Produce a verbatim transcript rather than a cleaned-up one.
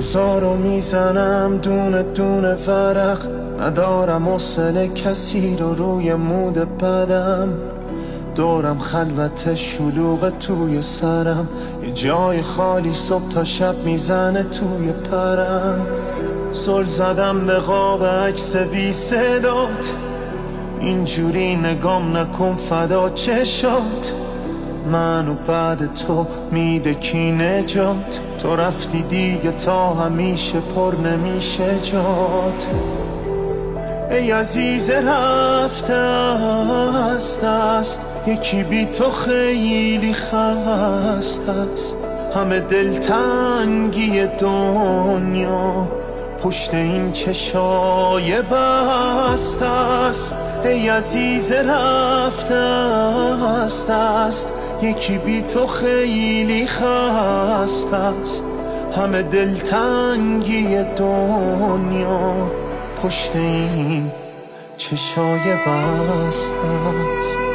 روزا رو میزنم دونه دونه ورق، ندارم حوصله کسی رو روی مود بدم. دورم خلوت شلوغ توی سرم، یه جای خالی صبح تا شب میزنه توی پرم. زل زدم به قاب عکس بی صدات، اینجوری نگام نکن فدا چشات. منو بعد تو میده کی نجات، تو رفتی دیگه تا همیشه پر نمیشه جات. ای عزیز رفته است است، یکی بی تو خیلی خسته است. همه دلتنگی دنیا پشت این چشای بسته است. ای عزیز رفته است است، یکی بی تو خیلی خسته است. همه دلتنگی دنیا پشت این چشای بسته است.